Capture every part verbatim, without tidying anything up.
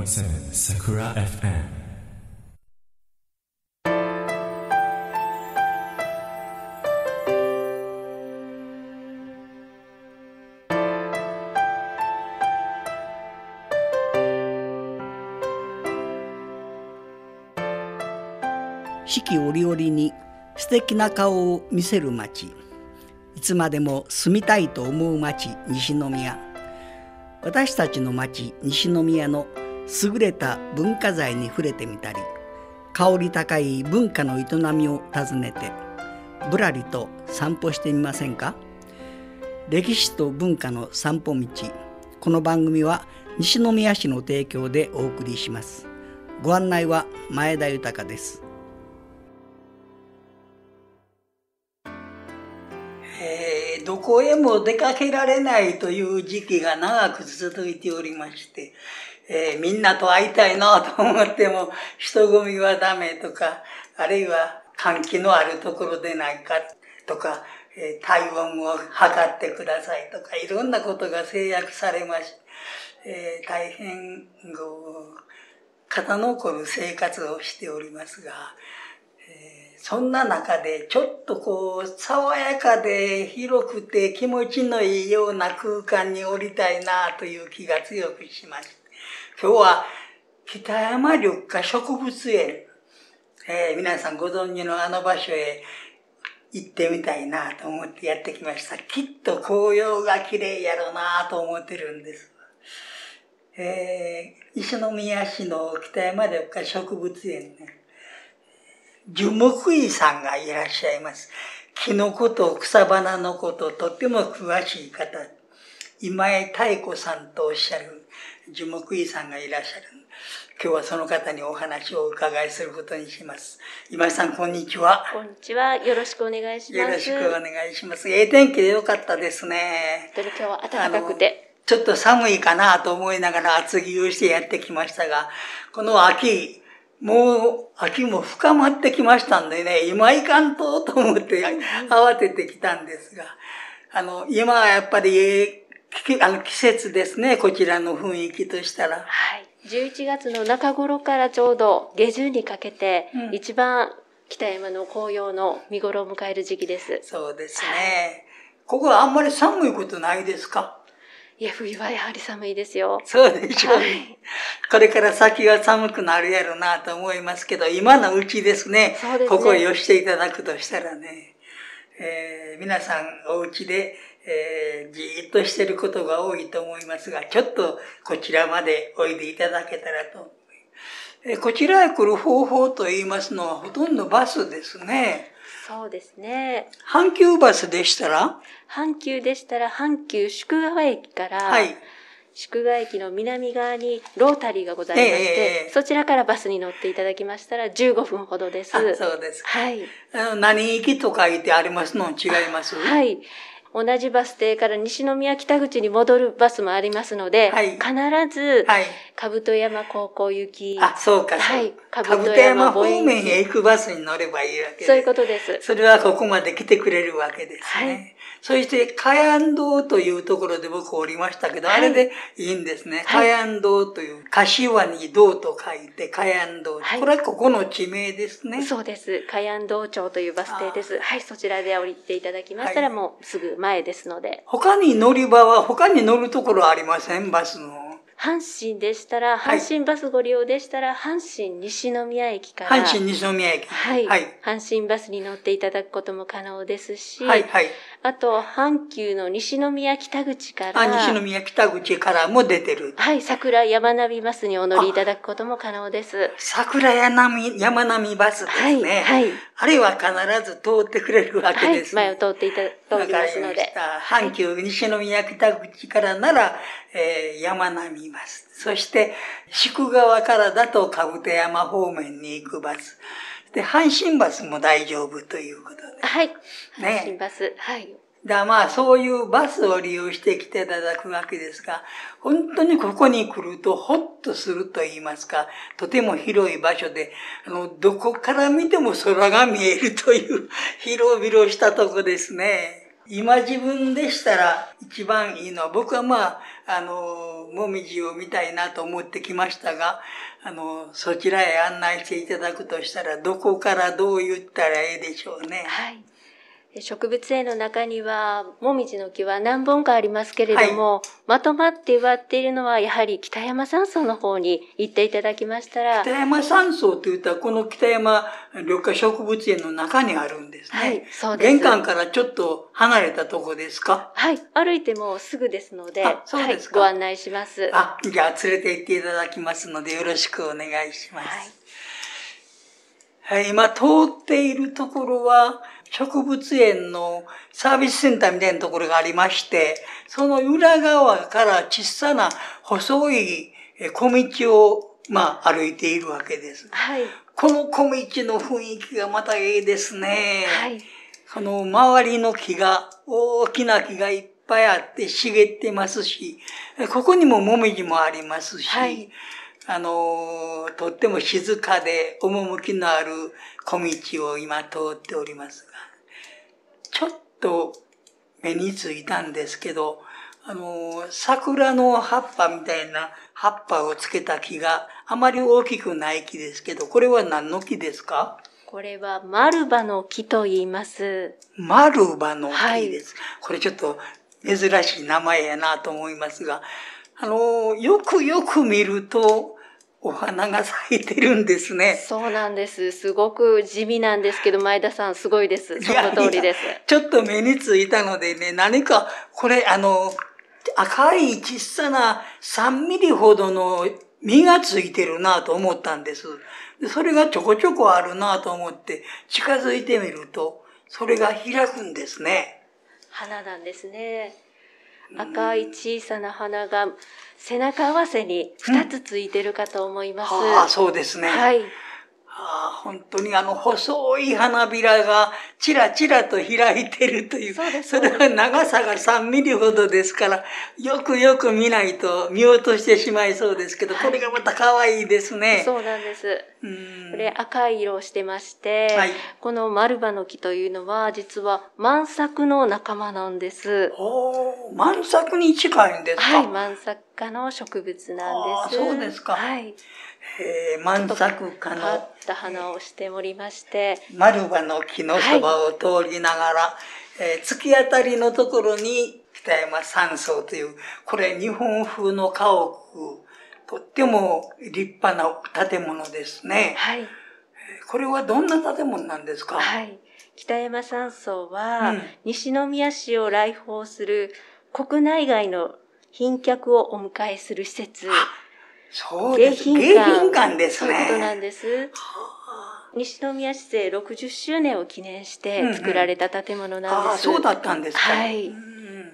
ーセブン Sakura エフエム。 四季折々に素敵な顔を見せる町、いつまでも住みたいと思う町西宮。私たちの町西宮の優れた文化財に触れてみたり、香り高い文化の営みを訪ねてぶらりと散歩してみませんか。歴史と文化の散歩道、この番組は西宮市の提供でお送りします。ご案内は前田豊です。えー、どこへも出かけられないという時期が長く続いておりまして、えー、みんなと会いたいなと思っても人混みはダメとか、あるいは換気のあるところでないかとか、えー、体温を測ってくださいとか、いろんなことが制約されまして、えー、大変肩の凝る生活をしておりますが、そんな中でちょっとこう爽やかで広くて気持ちのいいような空間に降りたいなという気が強くしました。今日は北山緑化植物園、えー、皆さんご存知のあの場所へ行ってみたいなと思ってやってきました。きっと紅葉が綺麗やろうなと思ってるんです。えー、西宮市の北山緑化植物園ね、樹木医さんがいらっしゃいます。木のこと草花のこととっても詳しい方、今江妙子さんとおっしゃる樹木医さんがいらっしゃる。今日はその方にお話をお伺いすることにします。今井さん、こんにちは。 こんにちは。よろしくお願いします。 よろしくお願いします。ええ天気でよかったですね。 本当に今日は暖かくて。 ちょっと寒いかなと思いながら厚着をしてやってきましたが、この秋、もう秋も深まってきましたんでね、今いかんとと思って慌ててきたんですが、あの、今はやっぱり、あの季節ですね、こちらの雰囲気としたら。 はい。じゅういちがつの中頃からちょうど下旬にかけて、うん、一番北山の紅葉の見頃を迎える時期です。 そうですね。はい、ここはあんまり寒いことないですか？ いや、冬はやはり寒いですよ。 そうでしょうね。はい、これから先は寒くなるやろうなと思いますけど、今のうちですね、そうですね、ここへ寄していただくとしたらね、えー、皆さんお家で、えー、じーっとしてることが多いと思いますが、ちょっとこちらまでおいでいただけたらと。えー、こちらへ来る方法といいますのはほとんどバスですね。 そうですね。 阪急バスでしたら阪急でしたら阪急宿川駅から、はい、宿川駅の南側にロータリーがございまして、えー、そちらからバスに乗っていただきましたらじゅうごふんほどです。 あ、そうですか。 はい。 あの何駅と書いてありますの違います？ はい。同じバス停から西宮北口に戻るバスもありますので、はい、必ず、はい、兜山高校行き。 あ、そうか、はい。兜山方面へ行くバスに乗ればいいわけです。 そういうことです。 それはここまで来てくれるわけですね。はい、そして、かやん堂というところで僕おりましたけど、はい、あれでいいんですね。かやん堂という、柏に堂と書いて、かやん堂。はい、これはここの地名ですね。 そうです。かやん堂町というバス停です。はい、そちらで降りていただきましたら、はい、もうすぐ前ですので。 他に乗り場は、他に乗るところありません？バスの。 阪神でしたら、阪神バスご利用でしたら、阪神西宮駅から。 阪神西宮駅。 はい。はい、阪神バスに乗っていただくことも可能ですし、 はい、はい。 あと、阪急の西宮北口から。 あ、西宮北口からも出てる。 はい、桜山並バスにお乗りいただくことも可能です。 桜山並、山並バスですね。はい、はい。あれは必ず通ってくれるわけです、 ね。はい、前を通っていただきますので。 阪急西宮北口からなら、えー、山並バス。そして、宿川からだと兜山方面に行くバス。で、阪神バスも大丈夫ということで。 はい。ね、阪神バス。はい。 だまあ、そういうバスを利用してきていただくわけですが、本当にここに来るとホッとすると言いますか、とても広い場所で、あの、どこから見ても空が見えるという広々したとこですね。 今自分でしたら一番いいのは、僕はまあ、あの、もみじを見たいなと思ってきましたが、あの、そちらへ案内していただくとしたら、どこからどう言ったらいいでしょうね。 はい。植物園の中には、もみじの木は何本かありますけれども、はい、まとまって植わっているのは、やはり北山山荘の方に行っていただきましたら。 北山山荘というと、この北山緑化植物園の中にあるんですね。はい、そうです。玄関からちょっと離れたとこですか？ はい、歩いてもすぐですので、あ、そうですか。はい、ご案内します。 あ、じゃあ連れて行っていただきますので、よろしくお願いします。はい。はい、今通っているところは、植物園のサービスセンターみたいなところがありまして、その裏側から小さな細い小道を、まあ、歩いているわけです。はい。この小道の雰囲気がまたいいですね。はい。この周りの木が、大きな木がいっぱいあって茂ってますし、ここにももみじもありますし、はい。あの、とっても静かで趣のある小道を今通っておりますが、ちょっと目についたんですけど、あの、桜の葉っぱみたいな葉っぱをつけた木があまり大きくない木ですけど、これは何の木ですか？ これは丸葉の木と言います。 丸葉の木です。はい、これちょっと珍しい名前やなと思いますが、あの、よくよく見ると、お花が咲いてるんですね。 そうなんです。すごく地味なんですけど、前田さんすごいです。その通りです。いやいや、 ちょっと目についたのでね、何か、これあの、赤い小さなさんミリほどの実がついてるなと思ったんです。それがちょこちょこあるなと思って近づいてみると、それが開くんですね。 花なんですね。赤い小さな花が背中合わせに二つついてるかと思います。うん、 ああ、そうですね。はい。ああ、本当にあの細い花びらがちらちらと開いてるという。そうです。それは長さがさんミリほどですから、よくよく見ないと見落としてしまいそうですけど、はい、これがまた可愛いですね。 そうなんです。これ赤い色をしてまして、はい、この丸葉の木というのは実は万作の仲間なんです。 おー、万作に近いんですか？ はい、万作科の植物なんです。あ、 そうですか。はい。えー、万作科の変わった花をしておりまして、 丸葉の木のそばを通りながら、はい、えー、突き当たりのところに北山山荘という、これ日本風の家屋、とっても立派な建物ですね。はい。これはどんな建物なんですか？ はい。北山山荘は、うん、西宮市を来訪する国内外の賓客をお迎えする施設。 そうです。迎賓館ですね。 そういうことなんです。西宮市政ろくじゅっしゅうねんを記念して作られた建物なんです。うんうん、ああ、 そうだったんですか。 はい。 うん、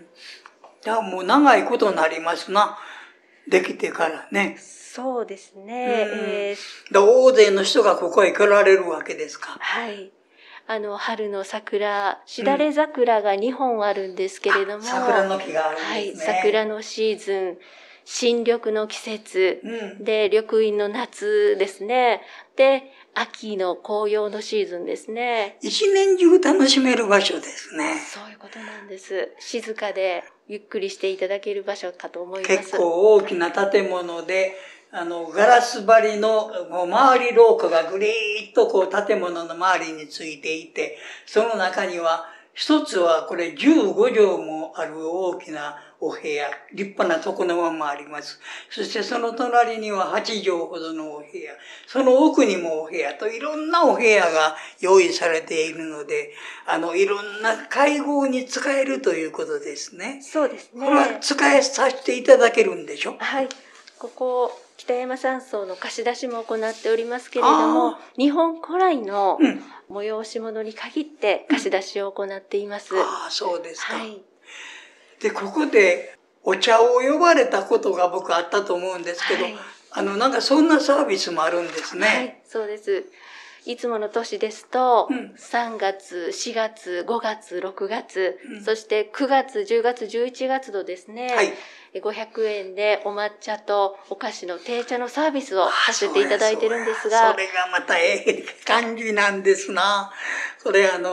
じゃあもう長いことになりますな。できてからね。 そうですね。 うん、えー、大勢の人がここへ来られるわけですか。 はい。あの、春の桜、しだれ桜がにほんあるんですけれども。うん、 桜の木があるんですね。 はい。桜のシーズン。新緑の季節、うん、で、緑蔭の夏ですね。で、秋の紅葉のシーズンですね。 一年中楽しめる場所ですね。 そういうことなんです。静かでゆっくりしていただける場所かと思います。 結構大きな建物で、あの、ガラス張りのもう周り廊下がぐりーっとこう建物の周りについていて、その中には一つはこれじゅうごじょうもある大きなお部屋、立派な床の間もあります。そしてその隣にははちじょうほどのお部屋、その奥にもお部屋といろんなお部屋が用意されているので、あの、いろんな会合に使えるということですね。 そうですね。 これは使いさせていただけるんでしょ？ はい。ここ、北山山荘の貸し出しも行っておりますけれども、日本古来の催し物に限って貸し出しを行っています。 うん、ああ、そうですか。はい。で、ここでお茶を呼ばれたことが僕あったと思うんですけど、はい、あの、なんかそんなサービスもあるんですね。 はい、そうです。いつもの年ですと、うん、さんがつ、しがつ、ごがつ、ろくがつ、うん、そしてくがつ、じゅうがつ、じゅういちがつとですね、はい、ごひゃくえんでお抹茶とお菓子の定茶のサービスをさせていただいてるんですが。 それがまたええ感じなんですな。それあの、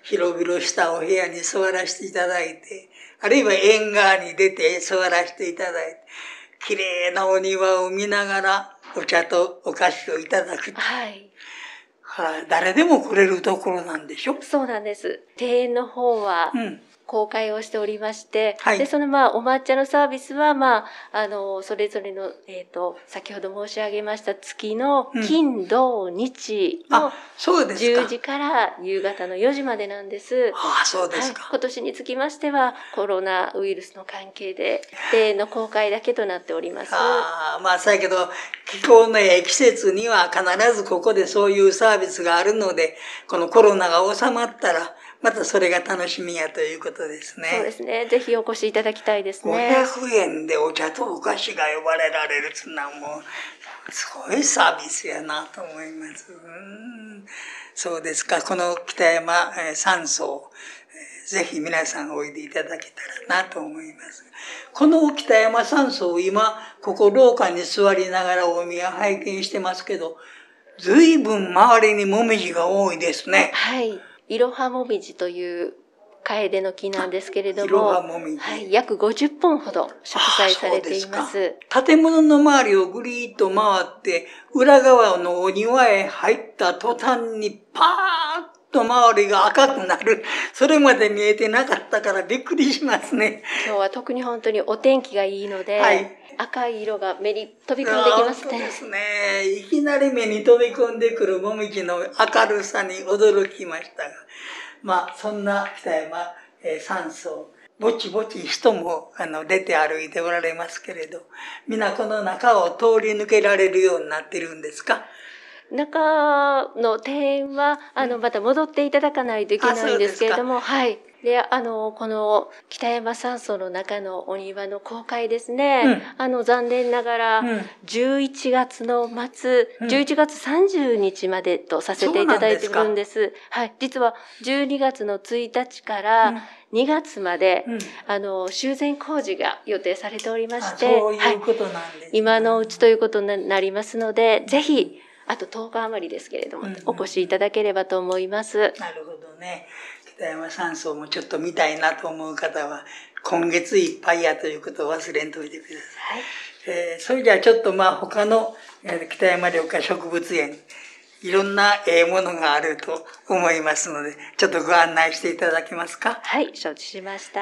広々したお部屋に座らせていただいて、あるいは縁側に出て座らせていただいて、綺麗なお庭を見ながらお茶とお菓子をいただく。 はい。 誰でも来れるところなんでしょ？ そうなんです。庭園の方は、うん公開をしておりまして、はい、で、そのまあ、お抹茶のサービスは、まあ、あの、それぞれの、えっと、先ほど申し上げました月の金、土、日のじゅうじから夕方のよじまでなんです。 ああ、そうですか。 はい、今年につきましては、コロナウイルスの関係で、庭園の公開だけとなっております。 ああ、まあ、さやけど、気候のええ季節には必ずここでそういうサービスがあるので、このコロナが収まったら、またそれが楽しみやということですね。 そうですね。ぜひお越しいただきたいですね。 ごひゃくえんでお茶とお菓子が呼ばれられるっていうのはもう、すごいサービスやなと思います。うんそうですか。この北山山荘、ぜひ皆さんおいでいただけたらなと思います。この北山山荘、今、ここ廊下に座りながらお宮拝見してますけど、ずいぶん周りにもみじが多いですね。 はい。いろはもみじという楓の木なんですけれども、はい、約ごじゅっぽんほど植栽されています。 建物の周りをぐりーっと回って、裏側のお庭へ入った途端にパーッと周りが赤くなる。それまで見えてなかったからびっくりしますね。 今日は特に本当にお天気がいいので、はい、赤い色が目に飛び込んできますね。 そうですね。いきなり目に飛び込んでくるもみじの明るさに驚きましたが、まあそんな北山、えー、山荘、ぼちぼち人もあの出て歩いておられますけれど、皆この中を通り抜けられるようになってるんですか？ 中の庭園は、あの、また戻っていただかないといけないんですけれども、はい。で、あの、この北山山荘の中のお庭の公開ですね。うん、あの、残念ながら、じゅういちがつの末、うん、じゅういちがつさんじゅうにちまでとさせていただいているんです。はい。実はじゅうにがつのついたちからにがつまで、うん、あの、修繕工事が予定されておりまして、 そういうことなんですね。はい、 今のうちということになりますので、ぜひ、あととおか余りですけれども、うんうん、お越しいただければと思います。 なるほどね。北山山荘もちょっと見たいなと思う方は、今月いっぱいやということを忘れんといてください。はいえー、それじゃあちょっとまあ他の北山緑化植物園、いろんなええものがあると思いますので、ちょっとご案内していただけますか。 はい、承知しました。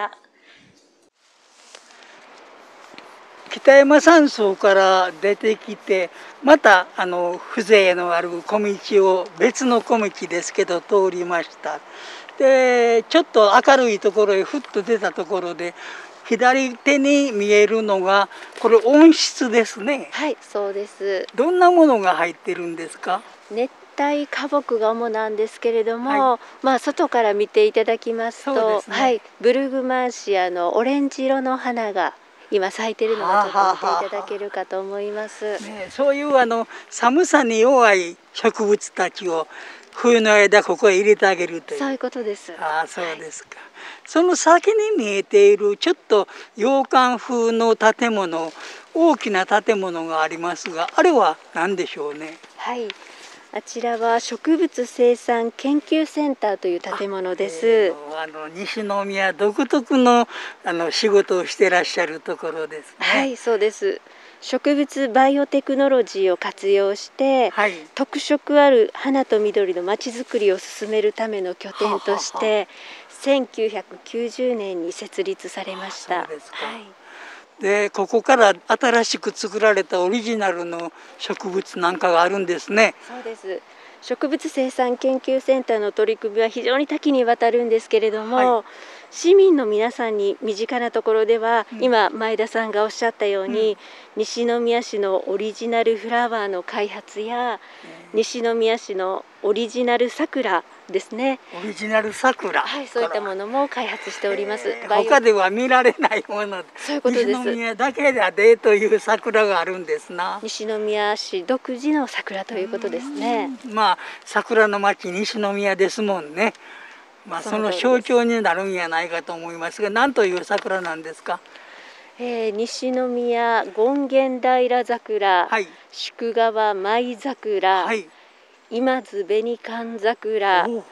北山山荘から出てきて、またあの風情のある小道を別の小道ですけど通りました。でちょっと明るいところへふっと出たところで、左手に見えるのがこれ温室ですね。 はい、そうです。 どんなものが入ってるんですか？ 熱帯花木が主なんですけれども、はい、まあ外から見ていただきますと、そうですね、はい、ブルグマーシアのオレンジ色の花が今咲いてるのがちょっと見ていただけるかと思います。はあはあね、そういうあの寒さに弱い植物たちを冬の間ここへ入れてあげるという。 そういうことです。 ああ、そうですか。はい、その先に見えているちょっと洋館風の建物、大きな建物がありますが、あれは何でしょうね。 はい。あちらは植物生産研究センターという建物です。えー、あの西宮独特のあの仕事をしていらっしゃるところですね。 はい、そうです。植物バイオテクノロジーを活用して、はい、特色ある花と緑のまちづくりを進めるための拠点として、はははせんきゅうひゃくきゅうじゅうねんに設立されました。 そうですか。はいでここから新しく作られたオリジナルの植物なんかがあるんですね。 そうです。植物生産研究センターの取り組みは非常に多岐にわたるんですけれども、はい、市民の皆さんに身近なところでは、うん、今前田さんがおっしゃったように、うん、西宮市のオリジナルフラワーの開発や、うん、西宮市のオリジナル桜ですね。 オリジナル桜、 はい、そういったものも開発しております。 えー、他では見られないもの、 そういうことです。 西宮だけでという桜があるんですな。 西宮市独自の桜ということですね。 まあ桜の町西宮ですもんね。まあその象徴になるんやないかと思いますが、何という桜なんですか？ えー、西宮権現平桜、はい、宿川舞桜、はい、今津紅寒桜、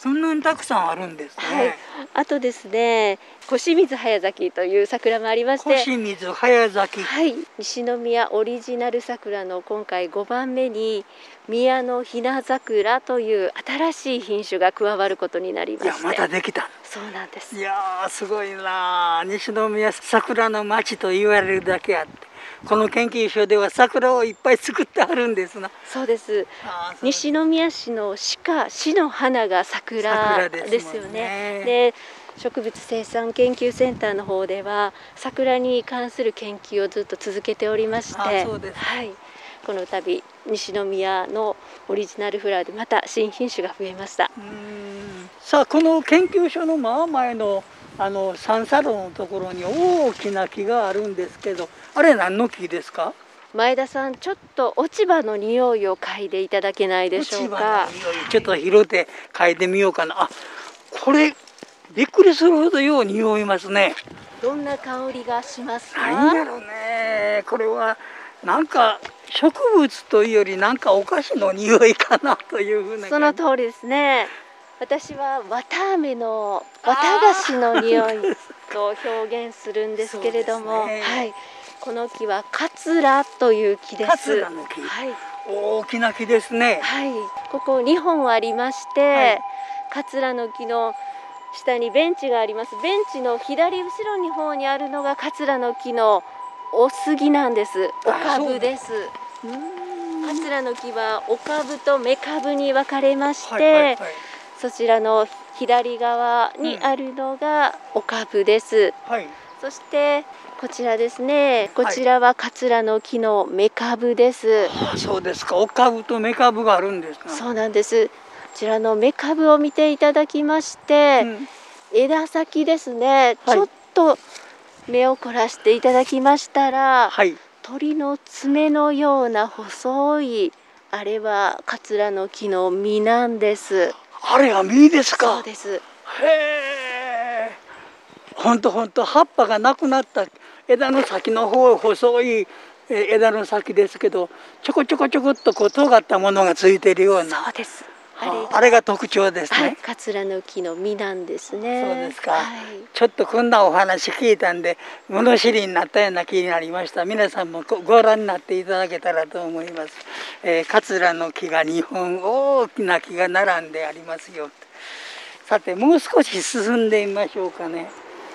そんなにたくさんあるんですね。 はい、あとですね、腰水早咲きという桜もありまして、 腰水早咲き、 はい、西宮オリジナル桜の今回ごばんめに宮のひな桜という新しい品種が加わることになりまして。 いや、またできた。 そうなんです。 いやー、すごいな。西宮桜の町と言われるだけあって、この研究所では桜をいっぱい作ってあるんですな。 そうです。西宮市の鹿、市の花が桜ですよね。で、植物生産研究センターの方では桜に関する研究をずっと続けておりまして、 そうです。 はい、この度西宮のオリジナルフラワーでまた新品種が増えました。 うーん、さあ、この研究所の真前のあの三叉路のところに大きな木があるんですけど、あれ何の木ですか？ 前田さん、ちょっと落ち葉の匂いを嗅いでいただけないでしょうか。 落ち葉の匂い、ちょっと拾って嗅いでみようかな。あ、これびっくりするほどよう匂いますね。 どんな香りがしますか？ 何やろうね。これはなんか植物というよりなんかお菓子の匂いかなというふうな。 その通りですね。私は綿あめの綿菓子の匂いと表現するんですけれども、ね、はい、この木は桂という木です。 桂の木、はい、大きな木ですね。 はい、ここにほんありまして、はい、桂の木の下にベンチがあります。ベンチの左後ろに方にあるのが桂の木のお杉なんです。お株です。桂の木はお株と雌株に分かれまして、はいはいはい、そちらの左側にあるのがお株です。うん、はい、そしてこちらですね。こちらは桂の木の雌株です。 はい、あ、そうですか。お株と雌株があるんですか。 そうなんです。こちらの雌株を見ていただきまして、うん、枝先ですね、はい、ちょっと目を凝らしていただきましたら、はい、鳥の爪のような細い、あれは桂の木の実なんです。 あれは実ですか。 そうです。へえ。ほんとほんと、葉っぱがなくなった枝の先の方、細い枝の先ですけど、ちょこちょこちょこっとこう尖ったものがついているような。 そうです。 あれが、あれが特徴ですね。はい、 桂の木の実なんですね。 そうですか。 はい、 ちょっとこんなお話聞いたんで、物知りになったような気になりました。皆さんもご覧になっていただけたらと思います。えー、桂の木がにほん、大きな木が並んでありますよ。さて、もう少し進んでみましょうかね。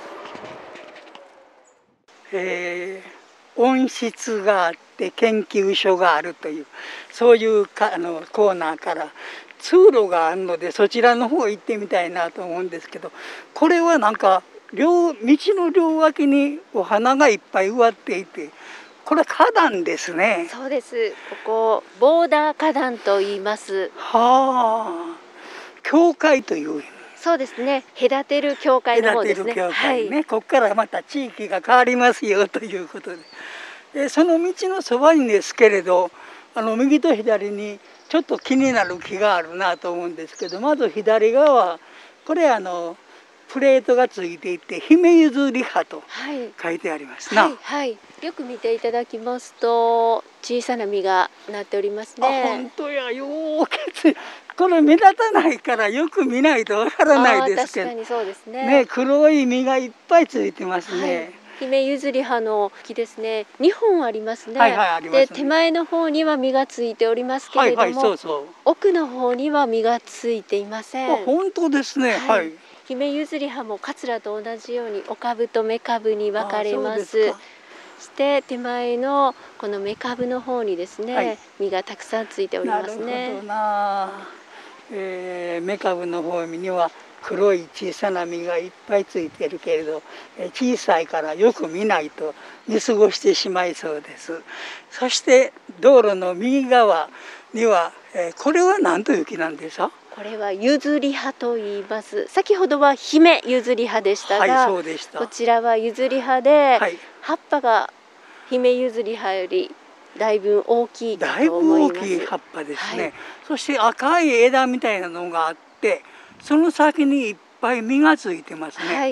えー、温室があって研究所があるという、そういうかあのコーナーから通路があるので、そちらの方行ってみたいなと思うんですけど、これはなんか両道の両脇にお花がいっぱい植わっていて、これ花壇ですね。 そうです。ここボーダー花壇と言います。 はあ、教会という意味。 そうですね。隔てる教会の方ですね。 隔てる教会ね。はい、ここからまた地域が変わりますよということで、でその道のそばにですけれど、あの右と左にちょっと気になる木があるなと思うんですけど、まず左側、これあのプレートがついていて姫譲り葉と書いてありますな。 はいはい、よく見ていただきますと小さな実がなっておりますね。 あ、本当や、ようけつこれ目立たないからよく見ないとわからないですけど、 確かにそうですね。 ね、黒い実がいっぱいついてますね。はい、 姫譲り葉の木ですね。にほんありますね。はいはい、ありますね。で手前の方には実がついておりますけれども、はいはい、そうそう、奥の方には実がついていません。 あ、本当ですね。はい。はい、 姫譲り葉も桂と同じようにお株と雌株に分かれます。そして手前のこの雌株の方にですね、はい、実がたくさんついておりますね。 なるほどな。えー、雌株の方には黒い小さな実がいっぱいついているけれど、小さいからよく見ないと見過ごしてしまいそうです。そして道路の右側には、えー、これは何という木なんですか？ これは譲り葉と言います。先ほどは姫譲り葉でしたが、はい、そうでした。こちらは譲り葉で、はい、葉っぱが姫譲り葉よりだいぶ大きいかと思います。だいぶ大きい葉っぱですね。はい、そして赤い枝みたいなのがあって、その先にいっぱい実がついてますね。はい、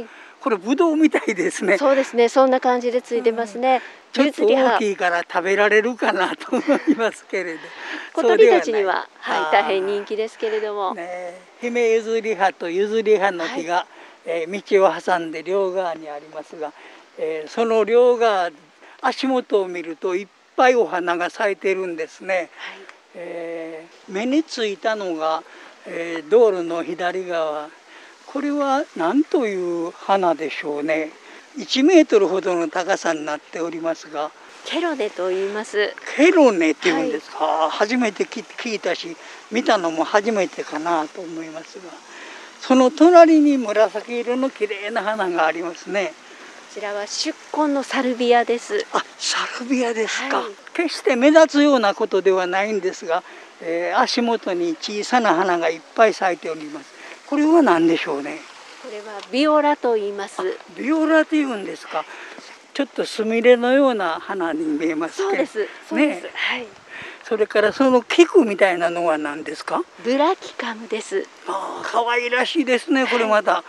これブドウみたいですね。 そうですね、そんな感じでついてますね。 うん、ちょっと大きいから食べられるかなと思いますけれど。 小鳥たちには、はい、大変人気ですけれども。 ね、姫譲り葉と譲り葉の木が、はい、えー、道を挟んで両側にありますが、えー、その両側足元を見るといっぱいお花が咲いてるんですね。はい、えー、目についたのが、えー、道路の左側、これは何という花でしょうね。いちメートルほどの高さになっておりますが、 ケロネと言います。 ケロネって言うんですか。はい、初めて聞いたし見たのも初めてかなと思いますが、その隣に紫色の綺麗な花がありますね。 こちらは宿根のサルビアです。 あ、サルビアですか。 はい、 決して目立つようなことではないんですが、えー、足元に小さな花がいっぱい咲いております。これは何でしょうね。 これはビオラと言います。 ビオラというんですか。ちょっとスミレのような花に見えますけど。 そうです。そうです。 ね、 はい。 それからその菊みたいなのは何ですか。 ブラキカムです。 ああ、可愛らしいですね。これまた、はい、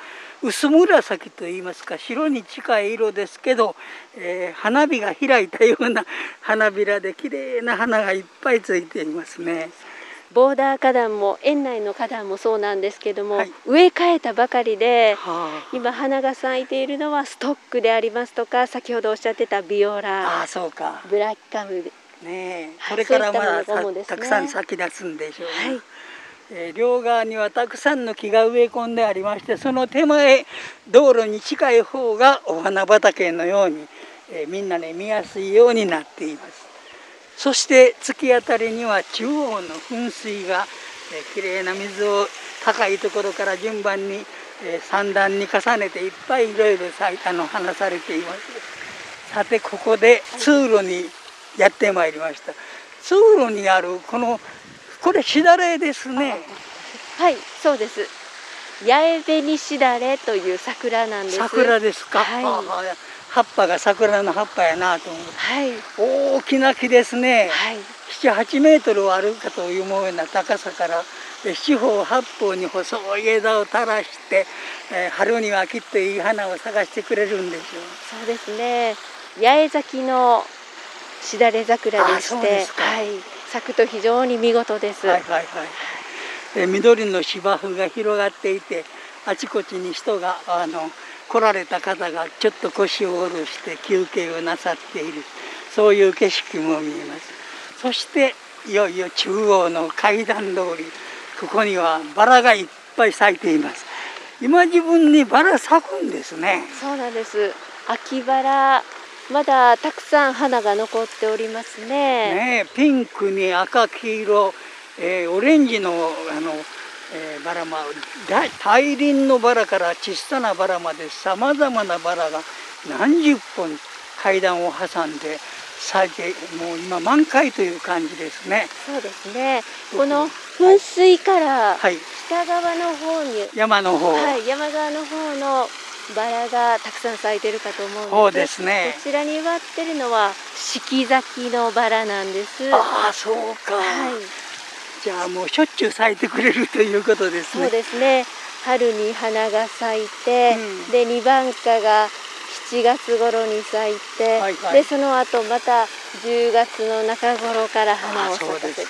薄紫と言いますか、白に近い色ですけど、えー、花火が開いたような花びらで綺麗な花がいっぱいついていますね。 ボーダー花壇も園内の花壇もそうなんですけども、はい、植え替えたばかりで、はあ、今花が咲いているのはストックでありますとか、先ほどおっしゃってたビオラ、 あ、そうか、 ブラキカムね、これからまだ、はい、ね、たくさん咲き出すんでしょうね。はい、えー、両側にはたくさんの木が植え込んでありまして、その手前道路に近い方がお花畑のように、えー、みんなね見やすいようになっています。そして突き当たりには中央の噴水が、えー、きれいな水を高いところから順番に、えー、三段に重ねていっぱいいろいろあの放されています。さてここで通路にやってまいりました。通路にあるこのこれしだれですね。 はい、そうです。八重紅しだれという桜なんです。 桜ですか。はい、葉っぱが桜の葉っぱやなと思って、はい、大きな木ですね。はい、ななはちメートルあるかというような高さから四方八方に細い枝を垂らして、えー、春にはきっといい花を咲かしてくれるんでしょう。 そうですね。八重咲きのしだれ桜でして、はい、咲くと非常に見事です。はいはいはい。 え緑の芝生が広がっていて、あちこちに人があの来られた方がちょっと腰を下ろして休憩をなさっている、そういう景色も見えます。そしていよいよ中央の階段通り、ここにはバラがいっぱい咲いています。今自分にバラ咲くんですね。 そうなんです。秋バラ、まだたくさん花が残っておりますね。 ねえ、ピンクに赤黄色、えー、オレンジのあの、えー、バラも大輪のバラから小さなバラまでさまざまなバラが何十本階段を挟んで咲いて、もう今満開という感じですね。 そうですね。この噴水から北側の方に、はい、 山の方、 はい、山側の方のバラがたくさん咲いてるかと思うんです。 そうですね。 こちらに植わってるのは四季咲きのバラなんです。 ああ、そうか。はい。じゃあもうしょっちゅう咲いてくれるということですね。 そうですね。春に花が咲いて、うん、でにばんかがしちがつ頃に咲いて、はいはい、でその後またじゅうがつの中頃から花を咲かせています。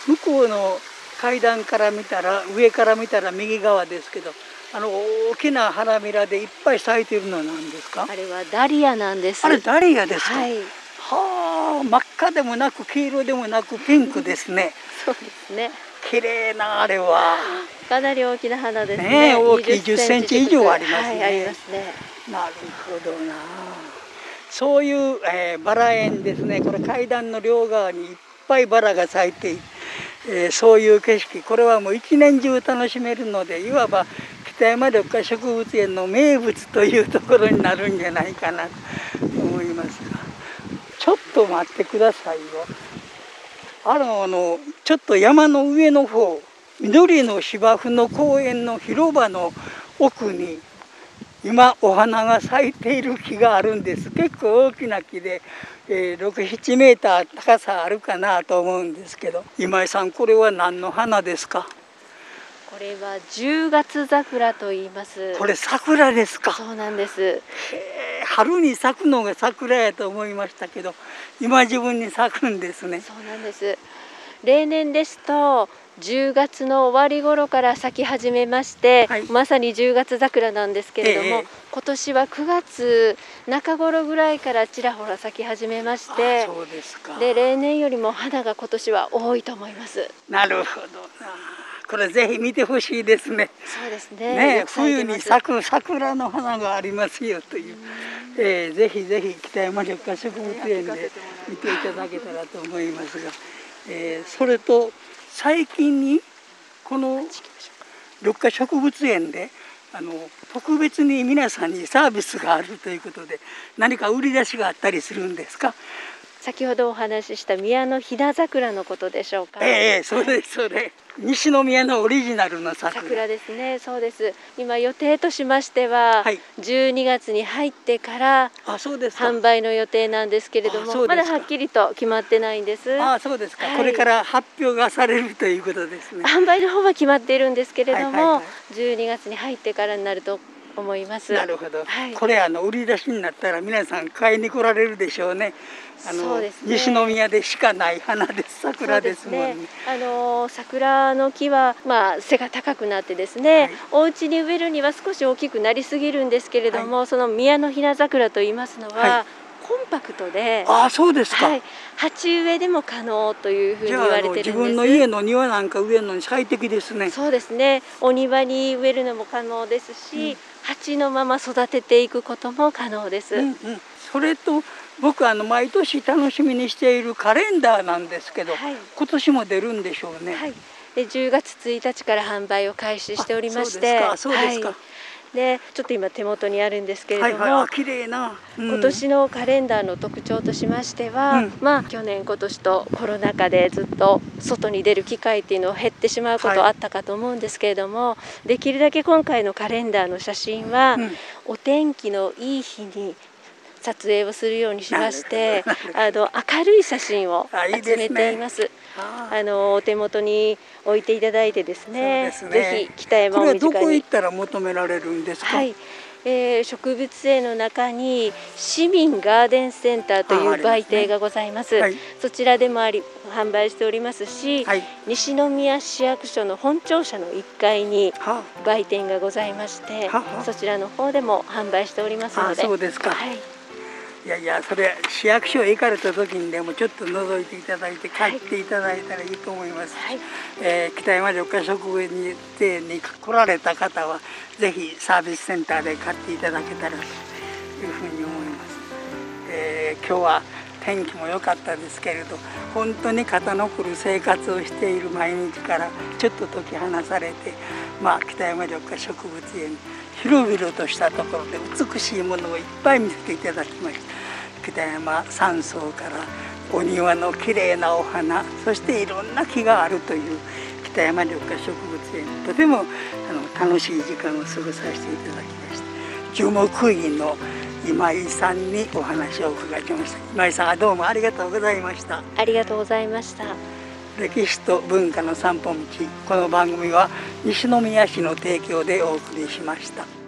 向こうの階段から見たら、上から見たら右側ですけど、あの大きな花びらでいっぱい咲いているのは何ですか。 あれはダリアなんです。 あれダリアですか。はい、 はあ、真っ赤でもなく黄色でもなくピンクですね。 そうですね。 綺麗なあれは。 かなり大きな花ですね。 ね、大きいじゅっセンチ以上ありますね。はい、 ありますね。 なるほどな。そういう、えー、バラ園ですね。これ階段の両側にいっぱいバラが咲いている、えー、そういう景色、これはもう一年中楽しめるので、いわば北山緑化植物園の名物というところになるんじゃないかなと思いますが、ちょっと待ってくださいよ。あの、あのちょっと山の上の方、緑の芝生の公園の広場の奥に今お花が咲いている木があるんです。結構大きな木で、えー、ろく、ななメーター高さあるかなと思うんですけど、今井さん、これは何の花ですか。 これは十月桜と言います。 これ桜ですか。 そうなんです。 春に咲くのが桜やと思いましたけど、今自分に咲くんですね。 そうなんです。例年ですとじゅうがつの終わり頃から咲き始めまして、はい、まさに十月桜なんですけれども、ええ、今年はくがつなか頃ぐらいからちらほら咲き始めまして、 そうですか。 で例年よりも花が今年は多いと思います。 なるほどな。これぜひ見てほしいですね。 そうですね。 ね、冬に咲く桜の花がありますよという。えー、ぜひぜひ北山緑化植物園で見ていただけたらと思いますが、えー、それと最近にこの緑化植物園であの特別に皆さんにサービスがあるということで、何か売り出しがあったりするんですか？ 先ほどお話しした宮のひな桜のことでしょうか。 ええ、そうですそれ。西宮のオリジナルの桜。 桜ですね。そうです。今予定としましては、はい、じゅうにがつに入ってから販売の予定なんですけれども、まだはっきりと決まってないんです。 ああ、そうですか、はい。これから発表がされるということですね。 販売の方は決まっているんですけれども、はいはいはい、じゅうにがつに入ってからになると思います。 なるほど。はい、これあの売り出しになったら皆さん買いに来られるでしょうね。あのそうですね、西宮でしかない花です。桜ですもんね。 あの桜の木はまあ背が高くなってですね、はい、お家に植えるには少し大きくなりすぎるんですけれども、はい、その宮のひな桜といいますのは、はい、コンパクトで、 ああそうですか。はい、 鉢植えでも可能というふうに言われてるんです。 自分の家の庭なんか植えるのに最適ですね。 そうですね。お庭に植えるのも可能ですし、うん、鉢のまま育てていくことも可能です。うんうん、 それと僕あの毎年楽しみにしているカレンダーなんですけど、はい、今年も出るんでしょうね。はい、 でじゅうがつついたちから販売を開始しておりまして、 そうですか。 でちょっと今手元にあるんですけれども、はいはい、 綺麗な、 うん、今年のカレンダーの特徴としましては、うん、まあ去年今年とコロナ禍でずっと外に出る機会っていうのは減ってしまうことあったかと思うんですけれども、はい、できるだけ今回のカレンダーの写真は、うん、お天気のいい日に撮影をするようにしまして、あの明るい写真を集めています。ああのお手元に置いていただいてですね、ですね、ぜひ北山を身近に。 これはどこ行ったら求められるんですか？ はい、えー、植物園の中に市民ガーデンセンターという売店がございます。はい、そちらでもあり販売しておりますし、はい、西宮市役所の本庁舎のいっかいに売店がございまして、はあ、そちらの方でも販売しておりますので。 あ、そうですか。はい、いやいや、それ市役所へ行かれた時にでもちょっと覗いていただいて買っていただいたらいいと思います。はい、えー、北山緑化植物園に来られた方はぜひサービスセンターで買っていただけたらというふうに思います。えー、今日は天気も良かったですけれど、本当に肩のくる生活をしている毎日からちょっと解き放されて、まあ、北山緑化植物園広々としたところで美しいものをいっぱい見せていただきました。北山山荘からお庭のきれいなお花、そしていろんな木があるという北山緑化植物園、とてもあの楽しい時間を過ごさせていただきました。樹木医の今井さんにお話を伺いました。今井さん、どうもありがとうございました。 ありがとうございました。 歴史と文化の散歩道、この番組は西宮市の提供でお送りしました。